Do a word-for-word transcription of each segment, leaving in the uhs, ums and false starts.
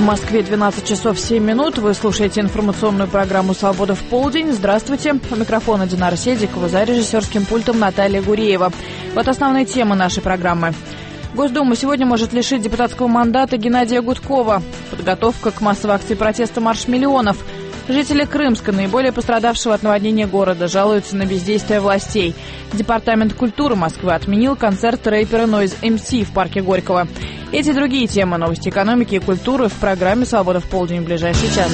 Москве двенадцать часов семь минут. Вы слушаете информационную программу «Свобода в полдень». Здравствуйте. У микрофона Динара Седикова, за режиссерским пультом Наталья Гуреева. Вот основные темы нашей программы. Госдума сегодня может лишить депутатского мандата Геннадия Гудкова. Подготовка к массовой акции протеста «Марш миллионов». Жители Крымска, наиболее пострадавшего от наводнения города, жалуются на бездействие властей. Департамент культуры Москвы отменил концерт рэпера Noise эм си в парке Горького. Эти и другие темы, новости экономики и культуры в программе «Свобода в полдень» в ближайший час.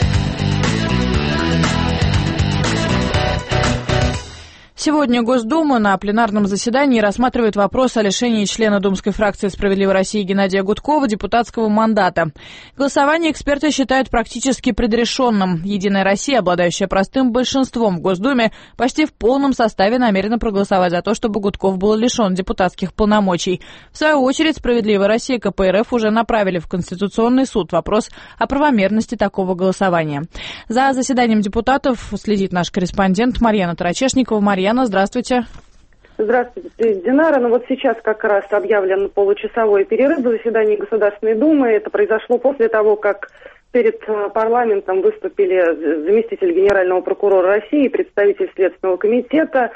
Сегодня Госдума на пленарном заседании рассматривает вопрос о лишении члена Думской фракции «Справедливой России» Геннадия Гудкова депутатского мандата. Голосование эксперты считают практически предрешенным. «Единая Россия», обладающая простым большинством в Госдуме, почти в полном составе намерена проголосовать за то, чтобы Гудков был лишен депутатских полномочий. В свою очередь, «Справедливая Россия» и ка пэ эр эф уже направили в Конституционный суд вопрос о правомерности такого голосования. За заседанием депутатов следит наш корреспондент Марьяна Тарачешникова. Марьяна, здравствуйте. Здравствуйте, Динара. Ну вот сейчас как раз объявлен получасовой перерыв в заседании Государственной Думы. Это произошло после того, как перед парламентом выступили заместитель генерального прокурора России, представитель Следственного комитета,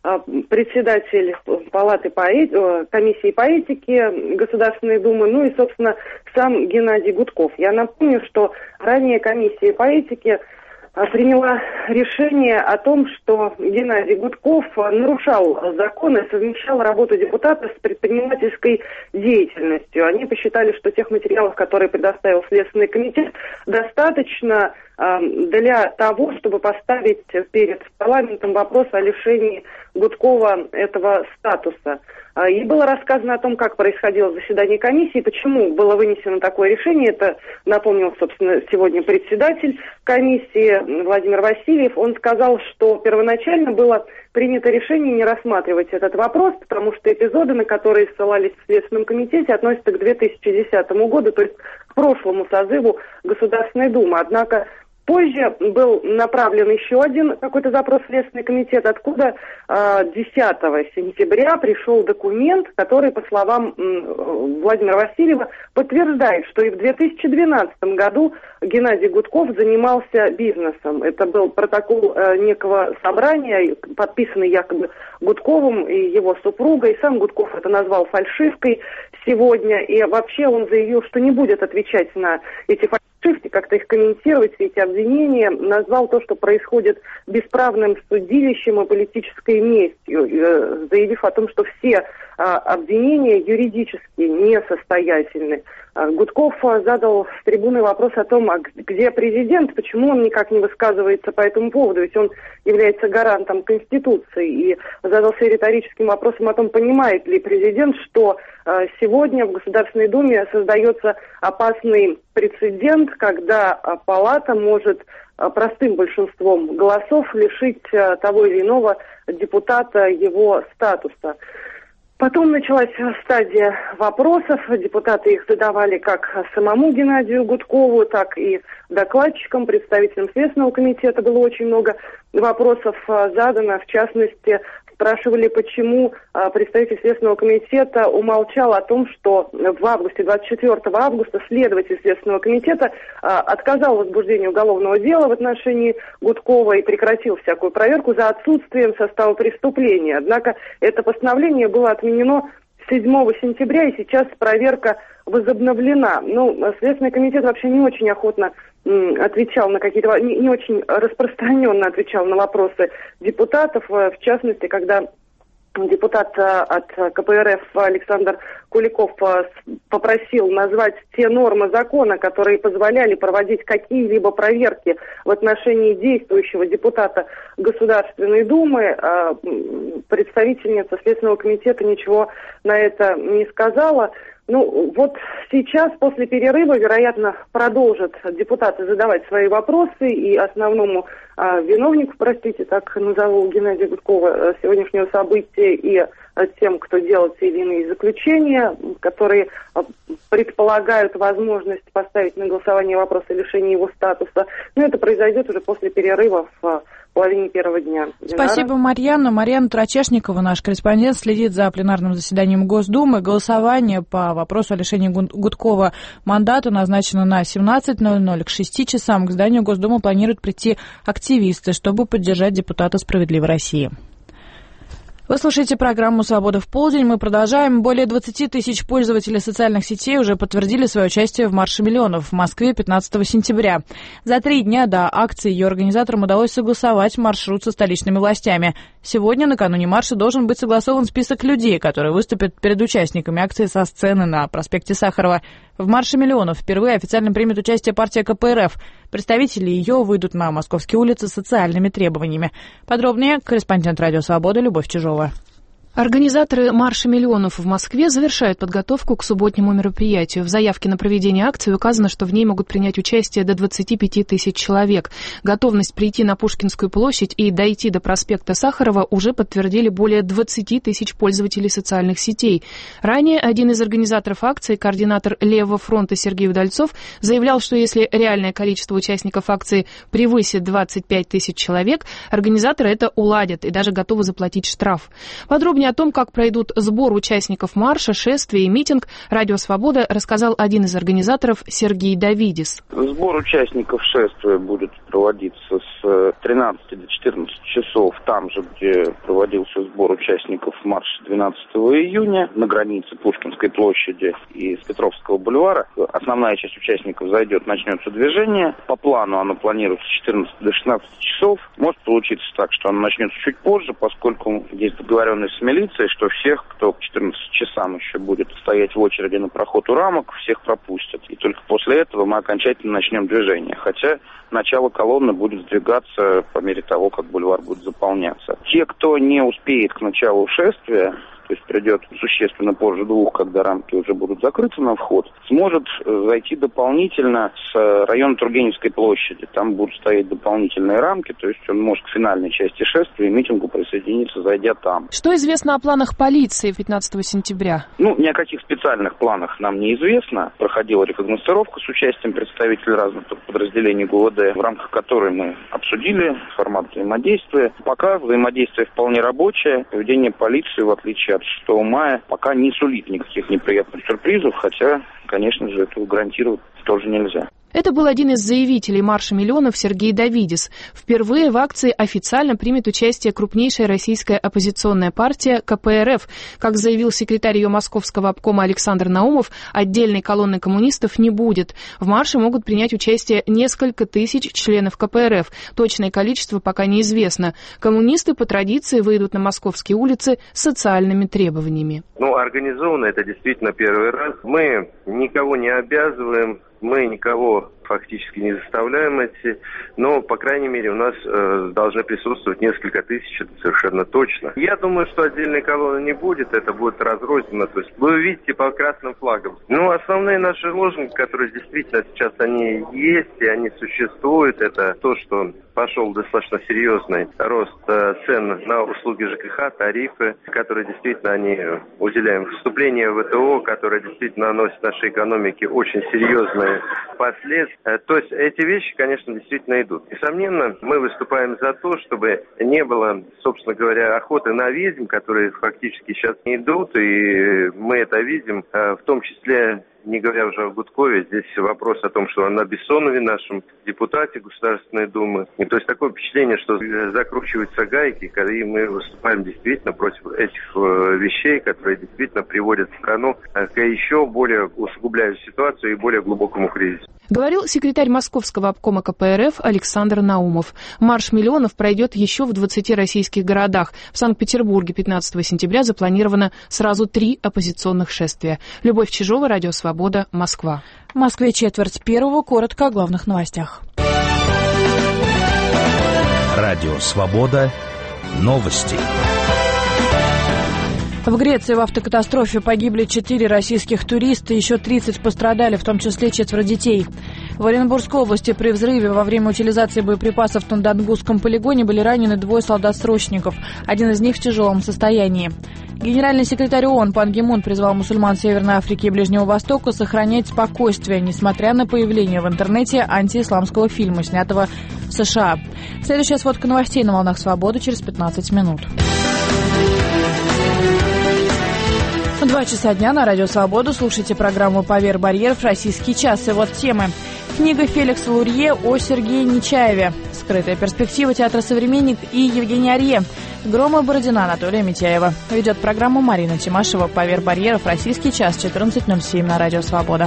председатель палаты по эти... комиссии по этике Государственной Думы, ну и, собственно, сам Геннадий Гудков. Я напомню, что ранее комиссия по этике приняла решение о том, что Геннадий Гудков нарушал законы, совмещал работу депутата с предпринимательской деятельностью. Они посчитали, что тех материалов, которые предоставил Следственный комитет, достаточно э, для того, чтобы поставить перед парламентом вопрос о лишении Гудкова этого статуса. И было рассказано о том, как происходило заседание комиссии, почему было вынесено такое решение. Это напомнил, собственно, сегодня председатель комиссии Владимир Васильев. Он сказал, что первоначально было принято решение не рассматривать этот вопрос, потому что эпизоды, на которые ссылались в Следственном комитете, относятся к две тысячи десятому году, то есть к прошлому созыву Государственной Думы. Однако позже был направлен еще один какой-то запрос в Следственный комитет, откуда э, десятого сентября пришел документ, который, по словам э, Владимира Васильева, подтверждает, что и в две тысячи двенадцатом году Геннадий Гудков занимался бизнесом. Это был протокол э, некого собрания, подписанный якобы Гудковым и его супругой. Сам Гудков это назвал фальшивкой сегодня, и вообще он заявил, что не будет отвечать на эти фальшивки, как-то их комментировать, все эти обвинения, назвал то, что происходит бесправным судилищем и политической местью, заявив о том, что все а, обвинения юридически несостоятельны. А, Гудков а, задал с трибуны вопрос о том, а где президент, почему он никак не высказывается по этому поводу, ведь он является гарантом Конституции, и задался риторическим вопросом о том, понимает ли президент, что а, сегодня в Государственной Думе создается опасный прецедент, когда а, палата может а, простым большинством голосов лишить а, того или иного депутата его статуса. Потом началась стадия вопросов. Депутаты их задавали как самому Геннадию Гудкову, так и докладчикам, представителям Следственного комитета. Было очень много вопросов задано. В частности, спрашивали, почему представитель Следственного комитета умолчал о том, что в августе, двадцать четвёртого августа, следователь Следственного комитета отказал в возбуждении уголовного дела в отношении Гудкова и прекратил всякую проверку за отсутствием состава преступления. Однако это постановление было отменено седьмого сентября, и сейчас проверка возобновлена. Ну, Следственный комитет вообще не очень охотно м, отвечал на какие-то, не, не очень распространенно отвечал на вопросы депутатов, в частности, когда депутат от ка пэ эр эф Александр Куликов попросил назвать те нормы закона, которые позволяли проводить какие-либо проверки в отношении действующего депутата Государственной Думы. Представительница Следственного комитета ничего на это не сказала. Ну, вот сейчас, после перерыва, вероятно, продолжат депутаты задавать свои вопросы, и основному а, виновнику, простите, так назову Геннадия Гудкова, сегодняшнего события, и а, тем, кто делал те или иные заключения, которые а, предполагают возможность поставить на голосование вопрос о лишении его статуса. Но это произойдет уже после перерыва в в половине первого дня. Динара. Спасибо, Марьяна. Марьяна Трачешникова, наш корреспондент, следит за пленарным заседанием Госдумы. Голосование по вопросу о лишении Гудкова мандата назначено на семнадцать ноль ноль. К шести часам к зданию Госдумы планируют прийти активисты, чтобы поддержать депутата «Справедливой России». Вы слушаете программу «Свобода в полдень». Мы продолжаем. Более двадцати тысяч пользователей социальных сетей уже подтвердили свое участие в Марше миллионов в Москве пятнадцатого сентября. За три дня до акции ее организаторам удалось согласовать маршрут со столичными властями. Сегодня, накануне марша, должен быть согласован список людей, которые выступят перед участниками акции со сцены на проспекте Сахарова. В Марше миллионов впервые официально примет участие партия ка пэ эр эф. Представители ее выйдут на московские улицы с социальными требованиями. Подробнее корреспондент «Радио Свобода» Любовь Чижова. Организаторы «Марша миллионов» в Москве завершают подготовку к субботнему мероприятию. В заявке на проведение акции указано, что в ней могут принять участие до двадцати пяти тысяч человек. Готовность прийти на Пушкинскую площадь и дойти до проспекта Сахарова уже подтвердили более двадцати тысяч пользователей социальных сетей. Ранее один из организаторов акции, координатор Левого фронта Сергей Удальцов, заявлял, что если реальное количество участников акции превысит двадцать пять тысяч человек, организаторы это уладят и даже готовы заплатить штраф. Подробнее о том, как пройдут сбор участников марша, шествия и митинг, «Радио Свобода» рассказал один из организаторов Сергей Давидис. Сбор участников шествия будет проводиться с тринадцати до четырнадцати часов, там же, где проводился сбор участников марша двенадцатого июня, на границе Пушкинской площади и Петровского бульвара. Основная часть участников зайдет, начнется движение. По плану оно планируется с четырнадцати до шестнадцати часов. Может получиться так, что оно начнется чуть позже, поскольку есть договоренность с милицией, что всех, кто к четырнадцати часам еще будет стоять в очереди на проход у рамок, всех пропустят. И только после этого мы окончательно начнем движение. Хотя начало колонны будет сдвигаться по мере того, как бульвар будет заполняться. Те, кто не успеет к началу шествия, то есть придет существенно позже двух, когда рамки уже будут закрыты на вход, сможет зайти дополнительно с района Тургеневской площади. Там будут стоять дополнительные рамки, то есть он может к финальной части шествия и митингу присоединиться, зайдя там. Что известно о планах полиции пятнадцатого сентября? Ну, ни о каких специальных планах нам неизвестно. Проходила рекогностировка с участием представителей разных подразделений ГУВД, в рамках которой мы обсудили формат взаимодействия. Пока взаимодействие вполне рабочее. Поведение полиции, в отличие от шестого мая, пока не сулит никаких неприятных сюрпризов, хотя, конечно же, этого гарантировать тоже нельзя. Это был один из заявителей марша миллионов Сергей Давидис. Впервые в акции официально примет участие крупнейшая российская оппозиционная партия ка пэ эр эф. Как заявил секретарь ее московского обкома Александр Наумов, отдельной колонны коммунистов не будет. В марше могут принять участие несколько тысяч членов ка пэ эр эф. Точное количество пока неизвестно. Коммунисты по традиции выйдут на московские улицы с социальными требованиями. Ну, организованно это действительно первый раз. Мы никого не обязываем. Мы никого фактически не заставляем идти, но, по крайней мере, у нас э, должны присутствовать несколько тысяч, это совершенно точно. Я думаю, что отдельной колонны не будет, это будет разрозненно, то есть вы увидите по красным флагам. Ну, основные наши лозунги, которые действительно сейчас они есть и они существуют, это то, что пошел достаточно серьезный рост э, цен на услуги жэ ка ха, тарифы, которые действительно они уделяем. Вступление в вэ тэ о, которое действительно наносит нашей экономике очень серьезные последствия. То есть эти вещи, конечно, действительно идут. Несомненно, мы выступаем за то, чтобы не было, собственно говоря, охоты на ведьм, которые фактически сейчас не идут, и мы это видим, в том числе, не говоря уже о Гудкове, здесь вопрос о том, что на Бессонове, нашем депутате Государственной Думы. И то есть такое впечатление, что закручиваются гайки, и мы выступаем действительно против этих вещей, которые действительно приводят страну к еще более усугубляющей ситуацию и более глубокому кризису. Говорил секретарь московского обкома ка пэ эр эф Александр Наумов. Марш миллионов пройдет еще в двадцати российских городах. В Санкт-Петербурге пятнадцатого сентября запланировано сразу три оппозиционных шествия. Любовь Чижова, Радио Свобода, Москва. В Москве четверть первого. Коротко о главных новостях. Радио Свобода. Новости. В Греции в автокатастрофе погибли четыре российских туриста, еще тридцать пострадали, в том числе четверо детей. В Оренбургской области при взрыве во время утилизации боеприпасов на Донгусском полигоне были ранены двое солдат-срочников. Один из них в тяжелом состоянии. Генеральный секретарь ООН Пан Ги Мун призвал мусульман Северной Африки и Ближнего Востока сохранять спокойствие, несмотря на появление в интернете антиисламского фильма, снятого в США. Следующая сводка новостей на волнах «Свободы» через пятнадцать минут. Два часа дня на радио «Свободу». Слушайте программу «Поверь барьеров. Российский час». И вот темы. Книга Феликса Лурье о Сергее Нечаеве. Скрытая перспектива театра «Современник» и Евгений Арье. Грома Бородина, Анатолия Митяева. Ведет программу Марина Тимашева. «Поверь барьеров. Российский час». четырнадцать ноль семь на радио «Свобода».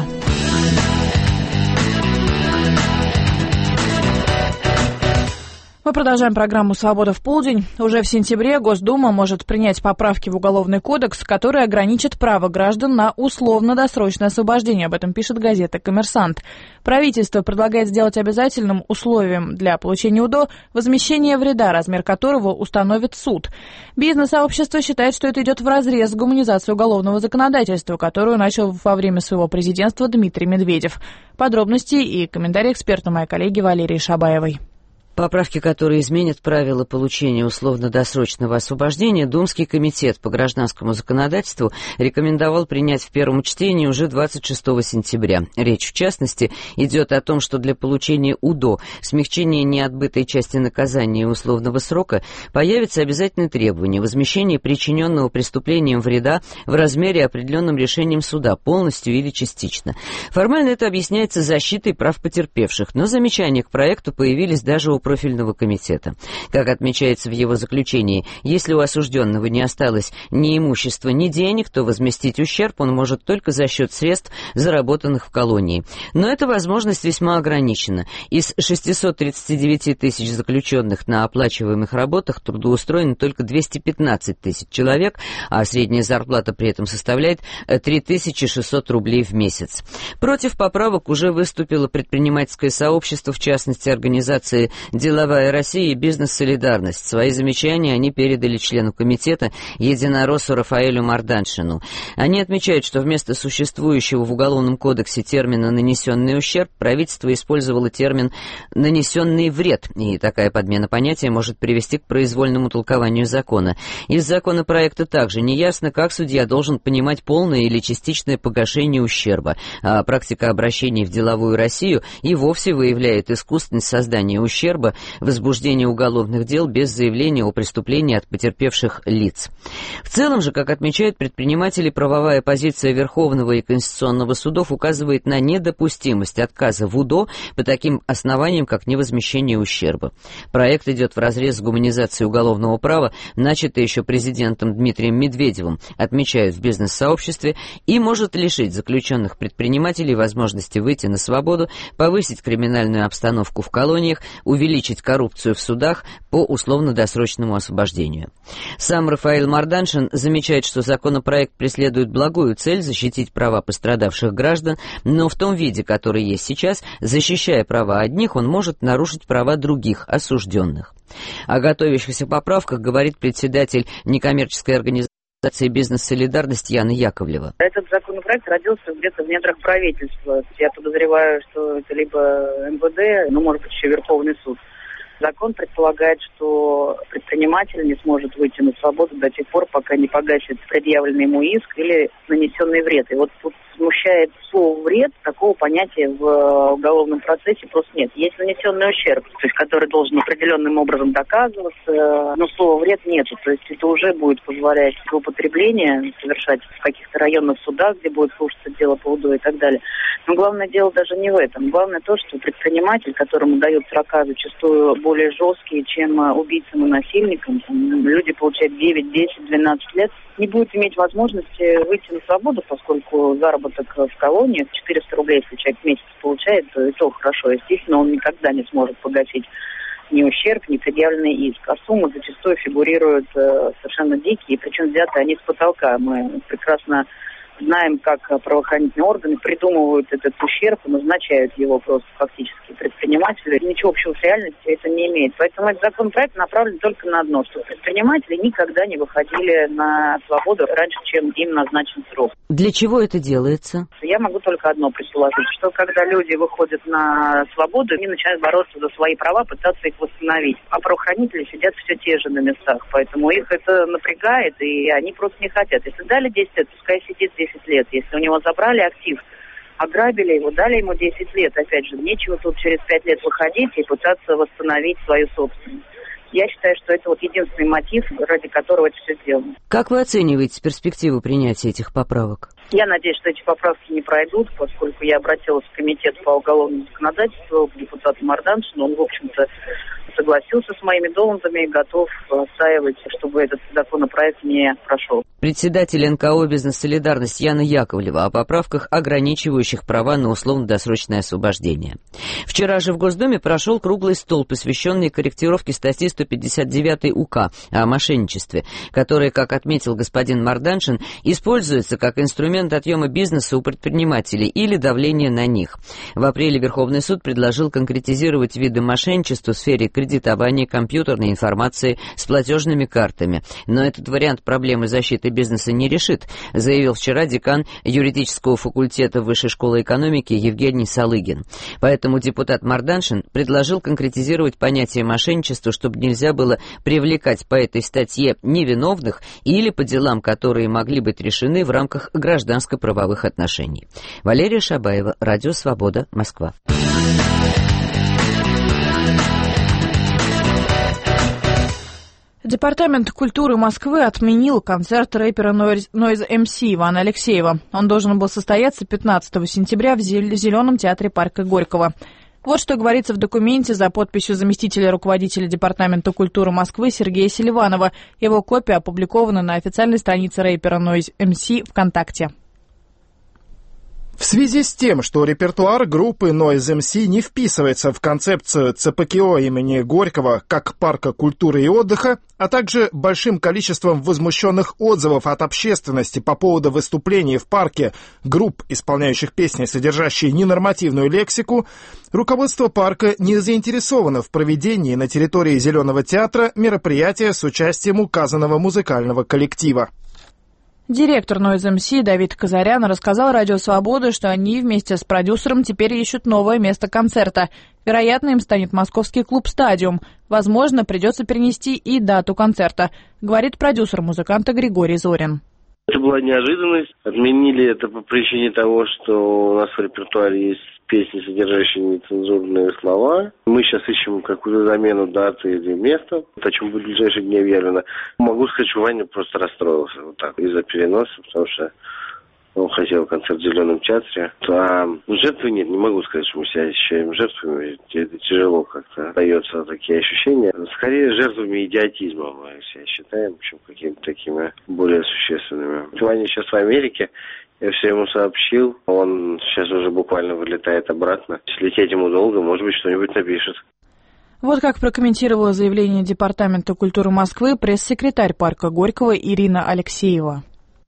Мы продолжаем программу «Свобода в полдень». Уже в сентябре Госдума может принять поправки в Уголовный кодекс, которые ограничат право граждан на условно-досрочное освобождение. Об этом пишет газета «Коммерсант». Правительство предлагает сделать обязательным условием для получения УДО возмещение вреда, размер которого установит суд. Бизнес-сообщество считает, что это идет вразрез с гуманизацией уголовного законодательства, которую начал во время своего президентства Дмитрий Медведев. Подробности и комментарии эксперта моей коллеги Валерии Шабаевой. Поправки, которые изменят правила получения условно-досрочного освобождения, Думский комитет по гражданскому законодательству рекомендовал принять в первом чтении уже двадцать шестого сентября. Речь, в частности, идет о том, что для получения УДО, смягчения неотбытой части наказания и условного срока, появится обязательное требование возмещения причиненного преступлением вреда в размере, определенном решением суда, полностью или частично. Формально это объясняется защитой прав потерпевших, но замечания к проекту появились даже у профильного комитета. Как отмечается в его заключении, если у осужденного не осталось ни имущества, ни денег, то возместить ущерб он может только за счет средств, заработанных в колонии. Но эта возможность весьма ограничена. Из шестисот тридцати девяти тысяч заключенных на оплачиваемых работах трудоустроено только двести пятнадцать тысяч человек, а средняя зарплата при этом составляет три тысячи шестьсот рублей в месяц. Против поправок уже выступило предпринимательское сообщество, в частности, организации «Деловая Россия» и «Бизнес-солидарность». Свои замечания они передали члену комитета единороссу Рафаэлю Марданшину. Они отмечают, что вместо существующего в Уголовном кодексе термина «нанесенный ущерб» правительство использовало термин «нанесенный вред», и такая подмена понятия может привести к произвольному толкованию закона. Из законопроекта также неясно, как судья должен понимать полное или частичное погашение ущерба, а практика обращений в «Деловую Россию» и вовсе выявляет искусственность создания ущерба, возбуждение уголовных дел без заявления о преступлении от потерпевших лиц. В целом же, как отмечают предприниматели, правовая позиция Верховного и Конституционного судов указывает на недопустимость отказа в УДО по таким основаниям, как невозмещение ущерба. Проект идет вразрез с гуманизацией уголовного права, начатой еще президентом Дмитрием Медведевым, отмечают в бизнес-сообществе, и может лишить заключенных предпринимателей возможности выйти на свободу, повысить криминальную обстановку в колониях, увеличить коррупцию в судах по условно-досрочному освобождению. Сам Рафаэль Марданшин замечает, что законопроект преследует благую цель защитить права пострадавших граждан, но в том виде, который есть сейчас, защищая права одних, он может нарушить права других, осужденных. О готовящихся поправках говорит председатель некоммерческой организации «Бизнес-солидарность» Яна Яковлева. Этот законопроект родился где-то в недрах правительства. Я подозреваю, что это либо эм вэ дэ, ну, может быть, еще Верховный суд. Закон предполагает, что предприниматель не сможет выйти на свободу до тех пор, пока не погасит предъявленный ему иск или нанесенный вред. И вот тут смущает слово «вред», такого понятия в уголовном процессе просто нет. Есть нанесенный ущерб, то есть который должен определенным образом доказываться, но слова «вред» нету. То есть это уже будет позволять злоупотребление совершать в каких-то районных судах, где будет слушаться дело по УДО и так далее. Но главное дело даже не в этом. Главное то, что предприниматель, которому дают срока зачастую более жесткие, чем убийцам и насильникам, люди получают девять, десять, двенадцать лет, не будет иметь возможности выйти на свободу, поскольку заработок в колонии четыреста рублей, если человек в месяц получает, то и то хорошо. Естественно, он никогда не сможет погасить ни ущерб, ни предъявленный иск. А суммы зачастую фигурируют э, совершенно дикие, причем взяты они с потолка. Мы прекрасно Знаем, как правоохранительные органы придумывают этот ущерб и назначают его просто фактически предприниматели. Ничего общего с реальностью это не имеет. Поэтому этот законопроект направлен только на одно, что предприниматели никогда не выходили на свободу раньше, чем им назначен срок. Для чего это делается? Я могу только одно предположить, что когда люди выходят на свободу, они начинают бороться за свои права, пытаться их восстановить. А правоохранители сидят все те же на местах, поэтому их это напрягает, и они просто не хотят. Если дали десять лет, пускай сидит десять лет. Если у него забрали актив, ограбили его, дали ему десять лет, опять же, нечего тут через пять лет выходить и пытаться восстановить свою собственность. Я считаю, что это вот единственный мотив, ради которого это все сделано. Как вы оцениваете перспективу принятия этих поправок? Я надеюсь, что эти поправки не пройдут, поскольку я обратилась в комитет по уголовному законодательству к депутату Марданшину. Он, в общем-то, согласился с моими доводами и готов отстаивать, чтобы этот законопроект не прошел. Председатель эн ка о «Бизнес-солидарность» Яна Яковлева о поправках, ограничивающих права на условно-досрочное освобождение. Вчера же в Госдуме прошел круглый стол, посвященный корректировке статьи сто пятьдесят девять УК о мошенничестве, которая, как отметил господин Марданшин, используется как инструмент отъема бизнеса у предпринимателей или давления на них. В апреле Верховный суд предложил конкретизировать виды мошенничества в сфере кредитования, компьютерной информации с платежными картами. Но этот вариант проблемы защиты бизнеса не решит, заявил вчера декан юридического факультета Высшей школы экономики Евгений Салыгин. Поэтому депутат Марданшин предложил конкретизировать понятие мошенничества, чтобы нельзя было привлекать по этой статье невиновных или по делам, которые могли быть решены в рамках гражданско-правовых отношений. Валерия Шабаева, Радио Свобода, Москва. Департамент культуры Москвы отменил концерт рэпера Noise эм си Ивана Алексеева. Он должен был состояться пятнадцатого сентября в Зеленом театре парка Горького. Вот что говорится в документе за подписью заместителя руководителя Департамента культуры Москвы Сергея Селиванова. Его копия опубликована на официальной странице рэпера Noise эм си ВКонтакте. В связи с тем, что репертуар группы Noise эм си не вписывается в концепцию цэ пэ ка о имени Горького как парка культуры и отдыха, а также большим количеством возмущенных отзывов от общественности по поводу выступлений в парке групп, исполняющих песни, содержащие ненормативную лексику, руководство парка не заинтересовано в проведении на территории Зеленого театра мероприятия с участием указанного музыкального коллектива. Директор Noise эм си Давид Казарян рассказал Радио Свобода, что они вместе с продюсером теперь ищут новое место концерта. Вероятно, им станет московский клуб «Стадиум». Возможно, придется перенести и дату концерта, говорит продюсер музыканта Григорий Зорин. Это была неожиданность. Отменили это по причине того, что у нас в репертуаре есть песни, содержащие нецензурные слова. Мы сейчас ищем какую-то замену даты или места, о чем будет в ближайшие дни объявлено. Могу сказать, что Ваня просто расстроился вот так из-за переноса, потому что он хотел концерт в Зеленом театре. А жертвы нет, не могу сказать, что мы себя ощущаем жертвами. Это тяжело как-то дается такие ощущения. Скорее жертвами идиотизма мы себя считаем, чем какими-то такими более существенными. Ваня сейчас в Америке. Я все ему сообщил. Он сейчас уже буквально вылетает обратно. Если лететь ему долго, может быть, что-нибудь напишет. Вот как прокомментировала заявление Департамента культуры Москвы пресс-секретарь парка Горького Ирина Алексеева.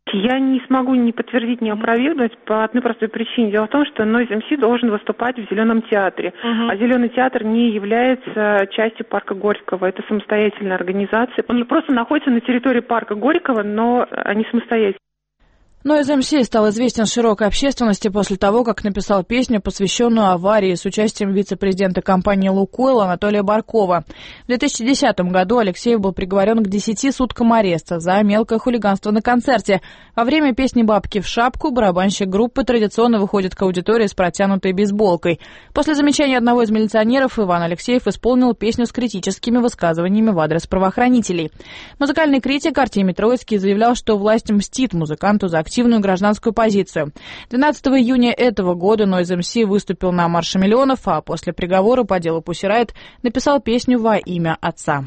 Я не смогу ни подтвердить, ни опровергнуть по одной простой причине. Дело в том, что Noise эм си должен выступать в Зеленом театре. Uh-huh. А Зеленый театр не является частью парка Горького. Это самостоятельная организация. Он просто находится на территории парка Горького, но они самостоятельные. Noise эм си стал известен широкой общественности после того, как написал песню, посвященную аварии с участием вице-президента компании «Лукойл» Анатолия Баркова. В две тысячи десятом году Алексеев был приговорен к десяти суткам ареста за мелкое хулиганство на концерте. Во время песни «Бабки в шапку» барабанщик группы традиционно выходит к аудитории с протянутой бейсболкой. После замечания одного из милиционеров Иван Алексеев исполнил песню с критическими высказываниями в адрес правоохранителей. Музыкальный критик Артемий Троицкий заявлял, что власть мстит музыканту за активную гражданскую позицию. двенадцатого июня этого года Noise эм си выступил на Марше миллионов, а после приговора по делу Pussy Riot написал песню «Во имя отца».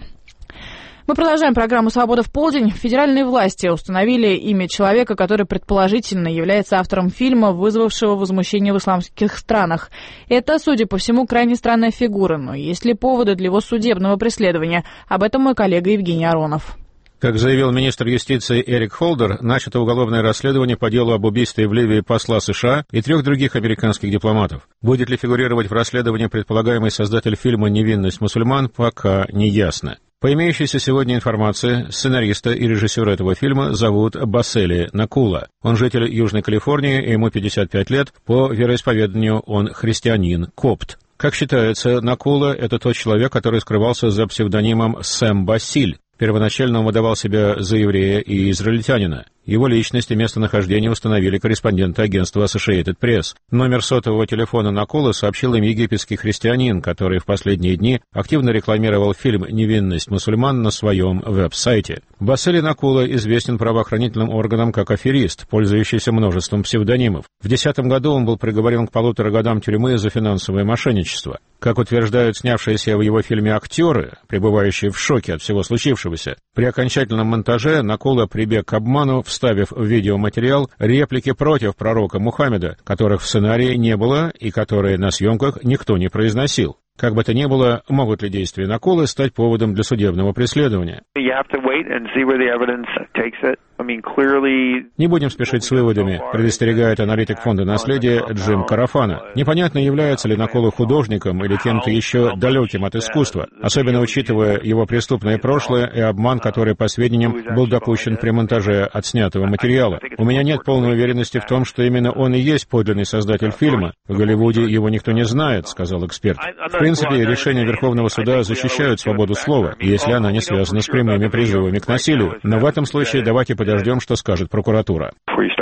Мы продолжаем программу «Свобода в полдень». Федеральные власти установили имя человека, который предположительно является автором фильма, вызвавшего возмущение в исламских странах. Это, судя по всему, крайне странная фигура, но есть ли поводы для его судебного преследования? Об этом мой коллега Евгений Аронов. Как заявил министр юстиции Эрик Холдер, начато уголовное расследование по делу об убийстве в Ливии посла США и трех других американских дипломатов. Будет ли фигурировать в расследовании предполагаемый создатель фильма «Невинность мусульман», пока не ясно. По имеющейся сегодня информации, сценариста и режиссера этого фильма зовут Басели Накула. Он житель Южной Калифорнии, ему пятьдесят пять лет, по вероисповеданию он христианин-копт. Как считается, Накула — это тот человек, который скрывался за псевдонимом Сэм Басиль. Первоначально он выдавал себя за еврея и израильтянина. Его личность и местонахождение установили корреспонденты агентства Associated Press. Номер сотового телефона Накулы сообщил им египетский христианин, который в последние дни активно рекламировал фильм «Невинность мусульман» на своем веб-сайте. Басели Накула известен правоохранительным органам как аферист, пользующийся множеством псевдонимов. В две тысячи десятом году он был приговорен к полутора годам тюрьмы за финансовое мошенничество. Как утверждают снявшиеся в его фильме актеры, пребывающие в шоке от всего случившегося, при окончательном монтаже Накула прибег к обману, вставив в видеоматериал реплики против пророка Мухаммеда, которых в сценарии не было и которые на съемках никто не произносил. Как бы то ни было, могут ли действия Накулы стать поводом для судебного преследования? Не будем спешить с выводами, предостерегает аналитик фонда наследия Джим Карафана. Непонятно, является ли Накула художником или кем-то еще далеким от искусства, особенно учитывая его преступное прошлое и обман, который, по сведениям, был допущен при монтаже отснятого материала. У меня нет полной уверенности в том, что именно он и есть подлинный создатель фильма. В Голливуде его никто не знает, сказал эксперт. В принципе, решения Верховного суда защищают свободу слова, если она не связана с прямыми призывами к насилию. Но в этом случае давайте подождем, что скажет прокуратура.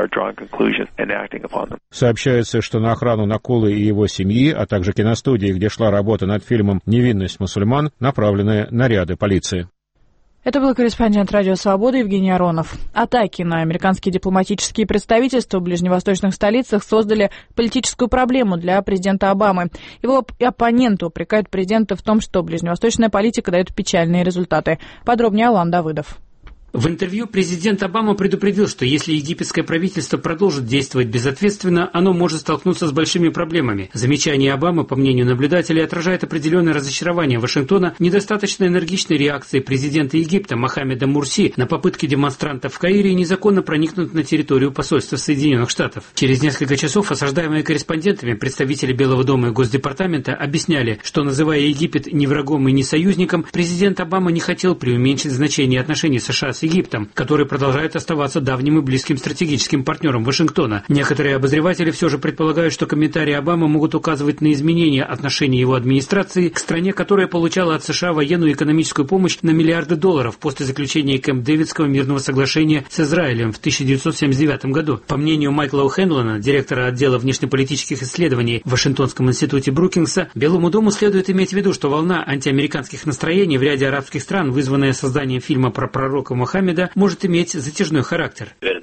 Сообщается, что на охрану Накулы и его семьи, а также киностудии, где шла работа над фильмом «Невинность мусульман», направлены наряды полиции. Это был корреспондент «Радио Свобода» Евгений Аронов. Атаки на американские дипломатические представительства в ближневосточных столицах создали политическую проблему для президента Обамы. Его оппоненты упрекают президента в том, что ближневосточная политика дает печальные результаты. Подробнее Алан Давыдов. В интервью президент Обама предупредил, что если египетское правительство продолжит действовать безответственно, оно может столкнуться с большими проблемами. Замечание Обамы, по мнению наблюдателей, отражает определенное разочарование Вашингтона недостаточно энергичной реакции президента Египта Мохаммеда Мурси на попытки демонстрантов в Каире незаконно проникнуть на территорию посольства Соединенных Штатов. Через несколько часов осаждаемые корреспондентами представители Белого дома и Госдепартамента объясняли, что, называя Египет не врагом и не союзником, президент Обама не хотел преуменьшить значение отношений США с Египтом, который продолжает оставаться давним и близким стратегическим партнером Вашингтона. Некоторые обозреватели все же предполагают, что комментарии Обамы могут указывать на изменение отношений его администрации к стране, которая получала от США военную и экономическую помощь на миллиарды долларов после заключения Кэмп-Дэвидского мирного соглашения с Израилем в тысяча девятьсот семьдесят девятом году. По мнению Майкла О'Хенлона, директора отдела внешнеполитических исследований в Вашингтонском институте Брукингса, Белому дому следует иметь в виду, что волна антиамериканских настроений в ряде арабских стран, вызванная созданием фильма про пророка Мухаммеда, может иметь затяжной характер.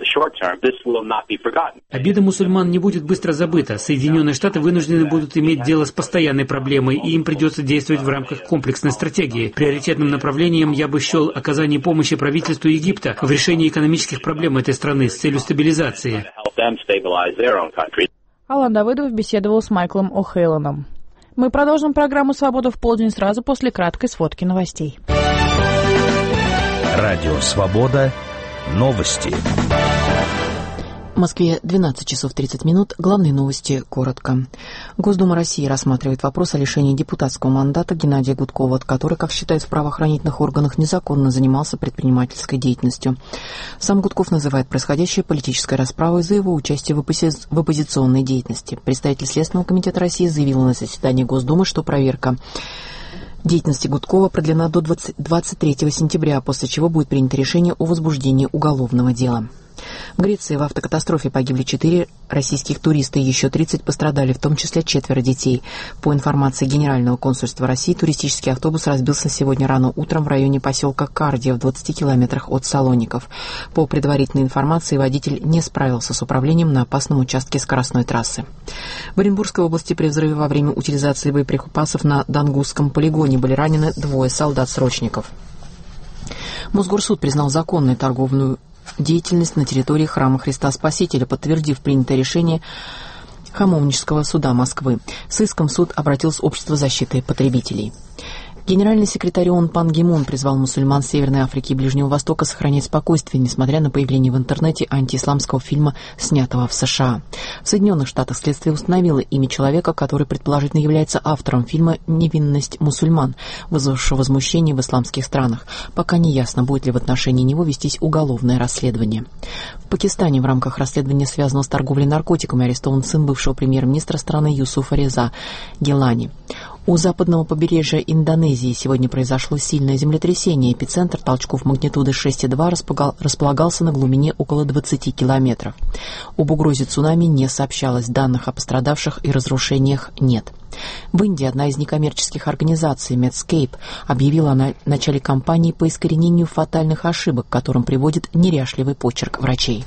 Обида мусульман не будет быстро забыта. Соединенные Штаты вынуждены будут иметь дело с постоянной проблемой, и им придется действовать в рамках комплексной стратегии. Приоритетным направлением я бы счел оказание помощи правительству Египта в решении экономических проблем этой страны с целью стабилизации. Алан Давыдов беседовал с Майклом О'Хейлоном. Мы продолжим программу «Свобода в полдень» сразу после краткой сводки новостей. Радио «Свобода». Новости. В Москве двенадцать часов тридцать минут. Главные новости коротко. Госдума России рассматривает вопрос о лишении депутатского мандата Геннадия Гудкова, который, как считают в правоохранительных органах, незаконно занимался предпринимательской деятельностью. Сам Гудков называет происходящее политической расправой за его участие в, оппози... в оппозиционной деятельности. Представитель Следственного комитета России заявил на заседании Госдумы, что проверка деятельности Гудкова продлена до двадцать третьего сентября, после чего будет принято решение о возбуждении уголовного дела. В Греции в автокатастрофе погибли четыре российских туриста и еще тридцать пострадали, в том числе четверо детей. По информации Генерального консульства России, туристический автобус разбился сегодня рано утром в районе поселка Кардия в двадцати километрах от Салоников. По предварительной информации, водитель не справился с управлением на опасном участке скоростной трассы. В Оренбургской области при взрыве во время утилизации боеприпасов на Дангусском полигоне были ранены двое солдат-срочников. Мосгорсуд признал законной торговную деятельность на территории храма Христа Спасителя, подтвердив принятое решение Хамовнического суда Москвы. С иском в суд обратилось Общество защиты потребителей. Генеральный секретарь ООН Пан Ги Мун призвал мусульман Северной Африки и Ближнего Востока сохранять спокойствие, несмотря на появление в интернете антиисламского фильма, снятого в США. В Соединенных Штатах следствие установило имя человека, который предположительно является автором фильма «Невинность мусульман», вызвавшего возмущение в исламских странах. Пока не ясно, будет ли в отношении него вестись уголовное расследование. В Пакистане в рамках расследования, связанного с торговлей наркотиками, арестован сын бывшего премьер-министра страны Юсуфа Реза Гилани. У западного побережья Индонезии сегодня произошло сильное землетрясение. Эпицентр толчков магнитуды шесть и два располагался на глубине около двадцати километров. Об угрозе цунами не сообщалось, данных о пострадавших и разрушениях нет. В Индии одна из некоммерческих организаций Medscape объявила о начале кампании по искоренению фатальных ошибок, к которым приводит неряшливый почерк врачей.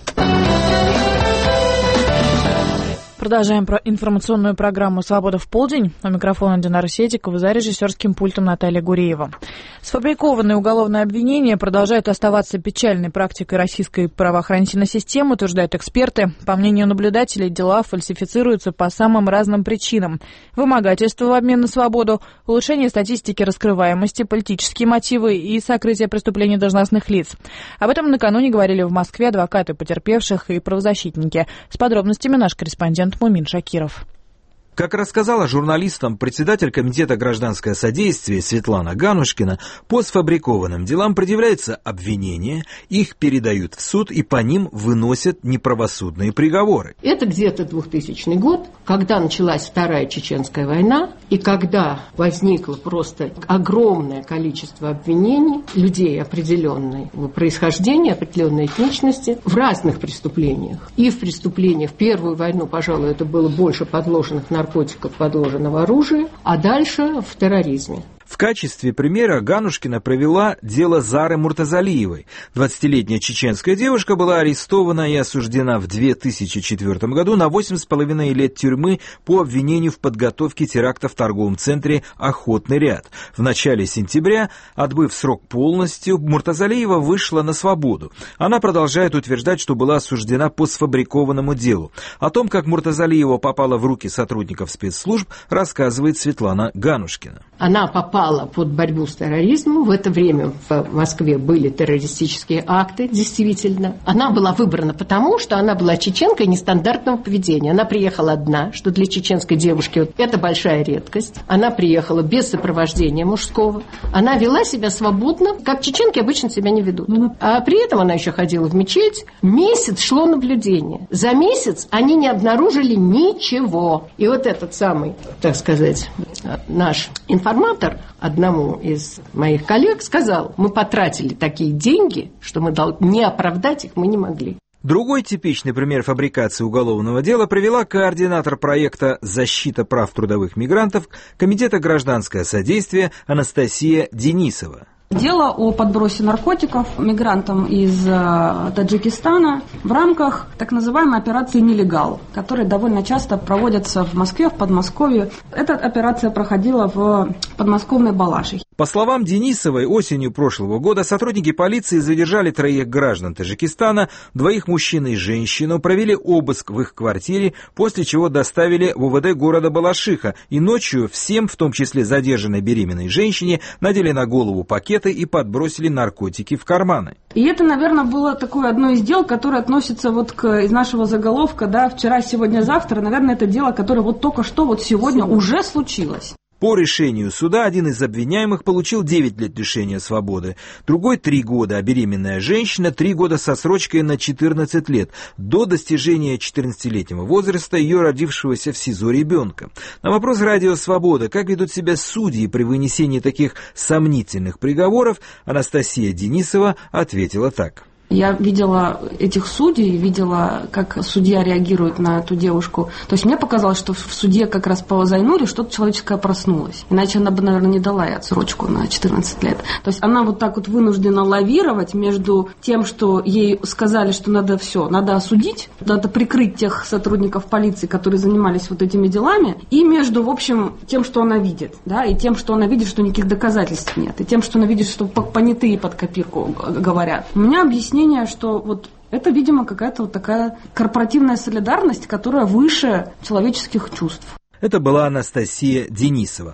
Продолжаем про информационную программу «Свобода в полдень». У микрофона Динара Седикова, за режиссерским пультом Наталья Гуреева. Сфабрикованные уголовные обвинения продолжают оставаться печальной практикой российской правоохранительной системы, утверждают эксперты. По мнению наблюдателей, дела фальсифицируются по самым разным причинам. Вымогательство в обмен на свободу, улучшение статистики раскрываемости, политические мотивы и сокрытие преступлений должностных лиц. Об этом накануне говорили в Москве адвокаты потерпевших и правозащитники. С подробностями наш корреспондент Мумин Шакиров. Как рассказала журналистам председатель Комитета гражданское содействие Светлана Ганушкина, по сфабрикованным делам предъявляются обвинения, их передают в суд и по ним выносят неправосудные приговоры. Это где-то двухтысячный год, когда началась Вторая Чеченская война, и когда возникло просто огромное количество обвинений людей определенного происхождения, определенной этничности в разных преступлениях. И в преступлениях в Первую войну, пожалуй, это было больше подложенных наркотиков, наркотиков, подложенного оружия, а дальше в терроризме. В качестве примера Ганушкина провела дело Зары Муртазалиевой. двадцатилетняя чеченская девушка была арестована и осуждена в две тысячи четвёртом году на восемь с половиной лет тюрьмы по обвинению в подготовке теракта в торговом центре «Охотный ряд». В начале сентября, отбыв срок полностью, Муртазалиева вышла на свободу. Она продолжает утверждать, что была осуждена по сфабрикованному делу. О том, как Муртазалиева попала в руки сотрудников спецслужб, рассказывает Светлана Ганушкина. Она попала под борьбу с терроризмом. В это время в Москве были террористические акты, действительно. Она была выбрана потому, что она была чеченкой нестандартного поведения. Она приехала одна, что для чеченской девушки это большая редкость. Она приехала без сопровождения мужского. Она вела себя свободно, как чеченки обычно себя не ведут. А при этом она еще ходила в мечеть. Месяц шло наблюдение. За месяц они не обнаружили ничего. И вот этот самый, так сказать, наш информатор одному из моих коллег сказал: мы потратили такие деньги, что мы не оправдать их мы не могли. Другой типичный пример фабрикации уголовного дела привела координатор проекта «Защита прав трудовых мигрантов» Комитета гражданское содействие Анастасия Денисова. Дело о подбросе наркотиков мигрантам из э, Таджикистана в рамках так называемой операции «Нелегал», которые довольно часто проводятся в Москве, в Подмосковье. Эта операция проходила в подмосковной Балашихе. По словам Денисовой, осенью прошлого года сотрудники полиции задержали троих граждан Таджикистана, двоих мужчин и женщину, провели обыск в их квартире, после чего доставили в УВД города Балашиха и ночью всем, в том числе задержанной беременной женщине, надели на голову пакеты и подбросили наркотики в карманы. И это, наверное, было такое одно из дел, которое относится вот к, из нашего заголовка, да, вчера, сегодня, завтра. Наверное, это дело, которое вот только что, вот сегодня уже случилось. По решению суда один из обвиняемых получил девять лет лишения свободы, другой три года, а беременная женщина три года со срочкой на четырнадцать лет, до достижения четырнадцатилетнего возраста ее родившегося в СИЗО ребенка. На вопрос «Радио Свобода», как ведут себя судьи при вынесении таких сомнительных приговоров, Анастасия Денисова ответила так. Я видела этих судей, видела, как судья реагирует на эту девушку. То есть мне показалось, что в суде как раз по Зайнуре что-то человеческое проснулось. Иначе она бы, наверное, не дала ей отсрочку на четырнадцать лет. То есть она вот так вот вынуждена лавировать между тем, что ей сказали, что надо все, надо осудить, надо прикрыть тех сотрудников полиции, которые занимались вот этими делами, и между, в общем, тем, что она видит, да, и тем, что она видит, что никаких доказательств нет, и тем, что она видит, что понятые под копирку говорят. У меня объяснение, что вот это, видимо, какая-то вот такая корпоративная солидарность, которая выше человеческих чувств. Это была Анастасия Денисова.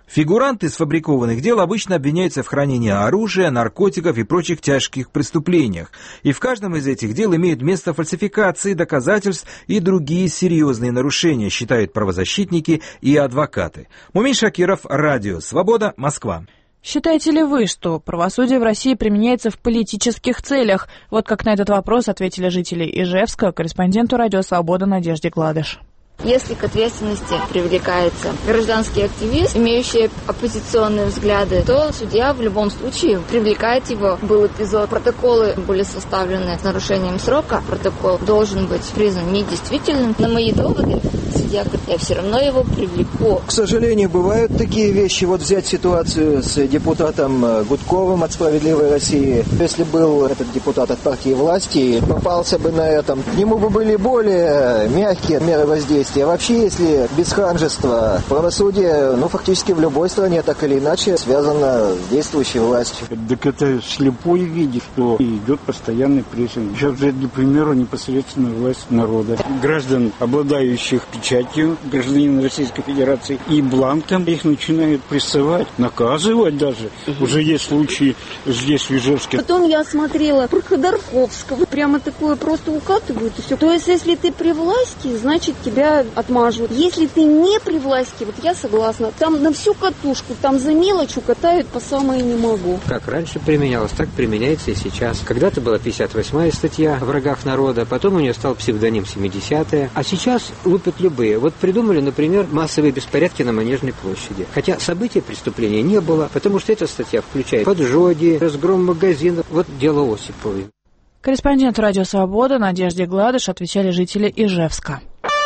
Фигуранты сфабрикованных дел обычно обвиняются в хранении оружия, наркотиков и прочих тяжких преступлениях. И в каждом из этих дел имеют место фальсификации доказательств и другие серьезные нарушения, считают правозащитники и адвокаты. Мумин Шакиров, Радио Свобода, Москва. Считаете ли вы, что правосудие в России применяется в политических целях? Вот как на этот вопрос ответили жители Ижевска корреспонденту Радио Свобода Надежде Гладыш. Если к ответственности привлекается гражданский активист, имеющий оппозиционные взгляды, то судья в любом случае привлекает его. Был эпизод, протоколы были составлены с нарушением срока, протокол должен быть признан недействительным. На мои доводы судья говорит, я все равно его привлеку. К сожалению, бывают такие вещи. Вот взять ситуацию с депутатом Гудковым от «Справедливой России». Если был этот депутат от партии власти, попался бы на этом, к нему бы были более мягкие меры воздействия. А вообще, если без ханжества, правосудие, ну, фактически в любой стране так или иначе связано с действующей властью. Так это слепой видит, что идет постоянный прессинг. Сейчас взять, для примера, непосредственно власть народа. Граждан, обладающих печатью, гражданин Российской Федерации и бланком, их начинают прессовать, наказывать даже. Угу. Уже есть случаи здесь, в Ижевске. Потом я смотрела про Ходорковского. Прямо такое просто укатывают и все. То есть, если ты при власти, значит, тебя отмажут. Если ты не при власти, вот я согласна, там на всю катушку, там за мелочь укатают по самое не могу. Как раньше применялось, так применяется и сейчас. Когда-то была пятьдесят восьмая статья о врагах народа, потом у нее стал псевдоним семидесятая, а сейчас лупят любые. Вот придумали, например, массовые беспорядки на Манежной площади. Хотя события преступления не было, потому что эта статья включает поджоги, разгром магазинов. Вот дело Осиповой. Корреспонденту Радио Свобода Надежде Гладыш отвечали жители Ижевска.